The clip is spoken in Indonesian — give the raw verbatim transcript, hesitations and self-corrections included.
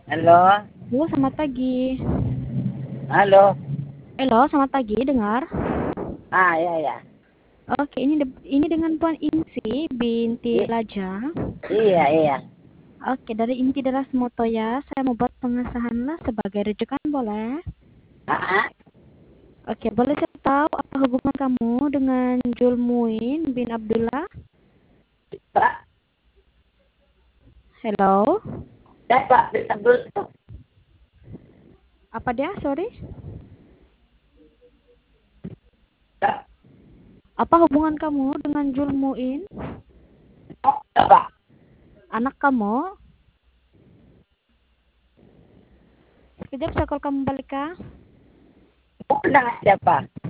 Halo, Halo, selamat pagi. halo. Halo, selamat pagi, dengar? Ah, ya, ya. Oke, ini de- ini dengan Puan Insi binti I- Laja. iya, iya. Oke, dari Inti Deras Motoya, saya mau buat pengesahan lah sebagai rujukan, boleh? Ah, Oke, boleh saya tahu apa hubungan kamu dengan Julmuin bin Abdullah? Pak, Hello? saya Pak bin Abdul itu. Apa dia? Sorry. Pak, Apa hubungan kamu dengan Julmuin? oh, Pak. Anak kamu? Sekejap saya call kamu balik, Kak. Bukan dengan siapa?